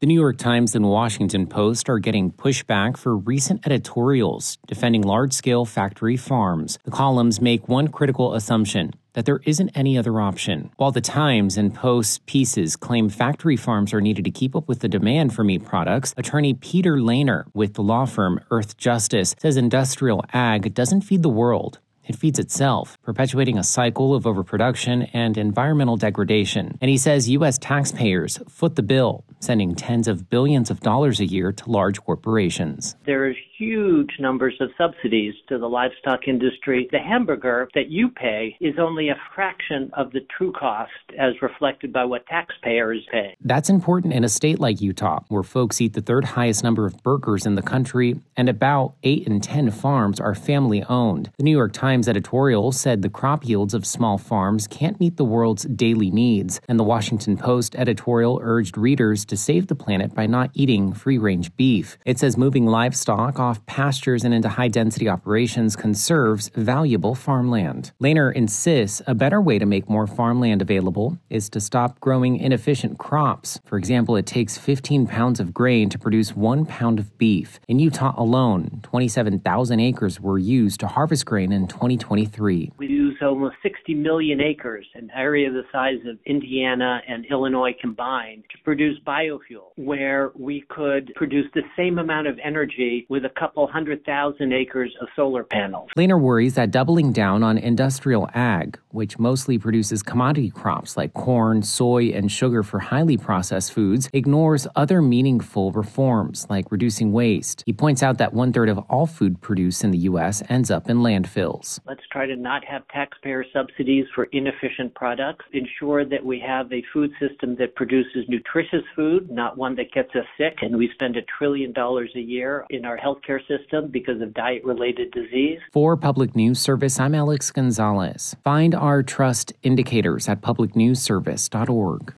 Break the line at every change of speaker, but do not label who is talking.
The New York Times and Washington Post are getting pushback for recent editorials defending large-scale factory farms. The columns make one critical assumption, that there isn't any other option. While the Times and Post's pieces claim factory farms are needed to keep up with the demand for meat products, attorney Peter Lehner with the law firm Earth Justice says industrial ag doesn't feed the world. It feeds itself, perpetuating a cycle of overproduction and environmental degradation. And he says U.S. taxpayers foot the bill, sending tens of billions of dollars a year to large corporations.
There are huge numbers of subsidies to the livestock industry. The hamburger that you pay is only a fraction of the true cost as reflected by what taxpayers pay.
That's important in a state like Utah, where folks eat the third highest number of burgers in the country, and about 8 in 10 farms are family-owned. The New York Times editorial said the crop yields of small farms can't meet the world's daily needs, and the Washington Post editorial urged readers to save the planet by not eating free-range beef. It says moving livestock off pastures and into high-density operations conserves valuable farmland. Lehner insists a better way to make more farmland available is to stop growing inefficient crops. For example, it takes 15 pounds of grain to produce 1 pound of beef. In Utah alone, 27,000 acres were used to harvest grain in 2023.
We use almost 60 million acres, an area the size of Indiana and Illinois combined, to produce biofuel, where we could produce the same amount of energy with a couple 100,000 acres of solar panels.
Lehner worries that doubling down on industrial ag, which mostly produces commodity crops like corn, soy, and sugar for highly processed foods, ignores other meaningful reforms like reducing waste. He points out that 1/3 of all food produced in the U.S. ends up in landfills.
Let's try to not have taxpayer subsidies for inefficient products. Ensure that we have a food system that produces nutritious food, not one that gets us sick. And we spend $1 trillion a year in our healthcare system because of diet-related disease.
For Public News Service, I'm Alex Gonzalez. Find our trust indicators at publicnewsservice.org.